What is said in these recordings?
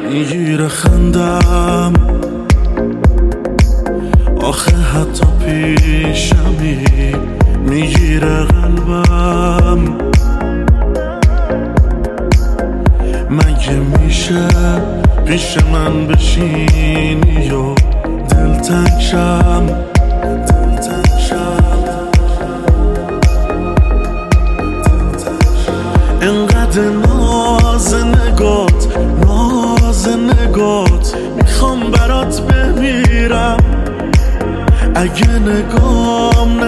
میگیره خندم، آخه حتی پیشمی میگیره قلبم. مگه میشه پیش من بشینی و دلتنگ شم؟ انقدر ناز نگات میخوام برات بمیرم. اگه نگام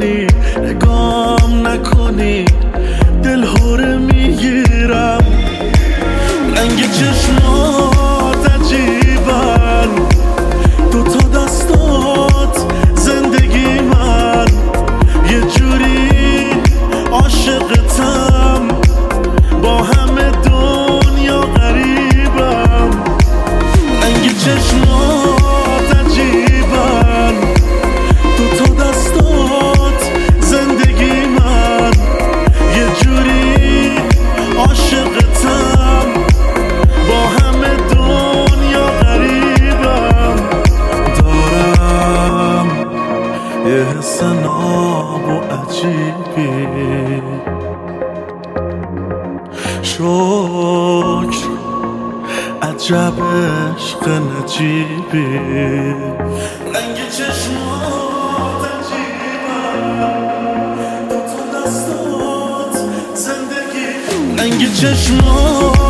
نکنی دل هوره میگیرم. رنگ چشمات عجیبن، دوتا دستات زندگی من، یه جوری عاشقتم، با همه دنیا غریبم. رنگ چشمات عجیبن، دوتا دستات زندگی من، یه جوری عاشقتم، با همه دنیا غریبم. دارم یه حس ناب و عجیبی، شکر عجب عشق نجیبی. رنگ چشمات عجیبن، دوتا دستات زندگی. رنگ چشمات